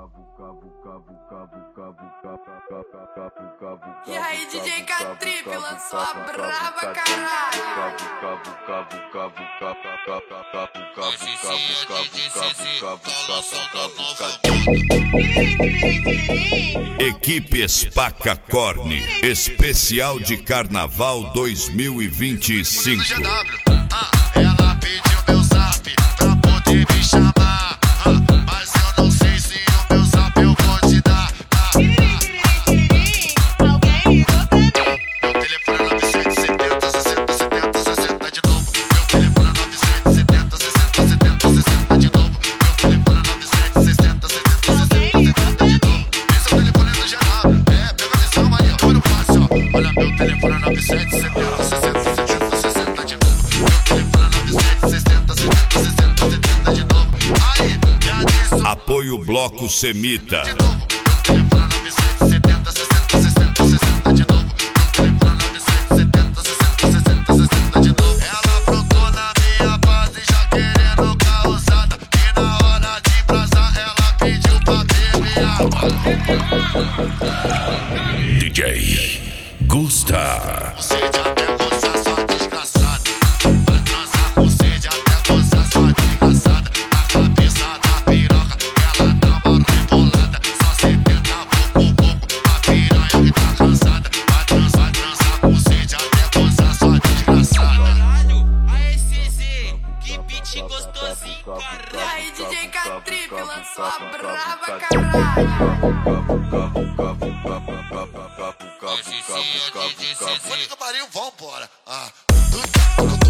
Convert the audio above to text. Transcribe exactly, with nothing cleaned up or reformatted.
E aí, D J K-Trip lançou a brava, caralho. Equipe Espaca Corne, especial de Carnaval dois mil e vinte e cinco. Ela pediu meu zap pra poder me chamar, mas eu não sei se o meu zap eu vou te dar. Meu telefone é nove sete setenta, sessenta, setenta, sessenta de novo. Meu telefone é nove sete setenta, sessenta, setenta, sessenta de novo. Meu telefone é nove sete sessenta, setenta, sessenta, setenta de novo. Esse é o telefone do geral. É, pega a visão aí, ó, foi no fácil, ó. Olha, meu telefone é nove sete setenta, sessenta, setenta, sessenta de novo. Apoio Bloco Semita. Ela brotou na minha base já querendo causada, e na hora de brasar ela pediu pra beber água. D J Gusta. Sede até gozar, sua desgraçada. Vai transar com sede até gozar, sua desgraçada. Na cabeça da piroca ela dá uma rebolada. Só setenta pouco pouco, a piranha que tá cansada. Vai transar, vai transar com sede até gozar, sua desgraçada. Aê, C Z, que beat gostosinho, caralho. E aí, D J K-Trip lançou a brava, caralho. Puta que pariu, vambora. Ah.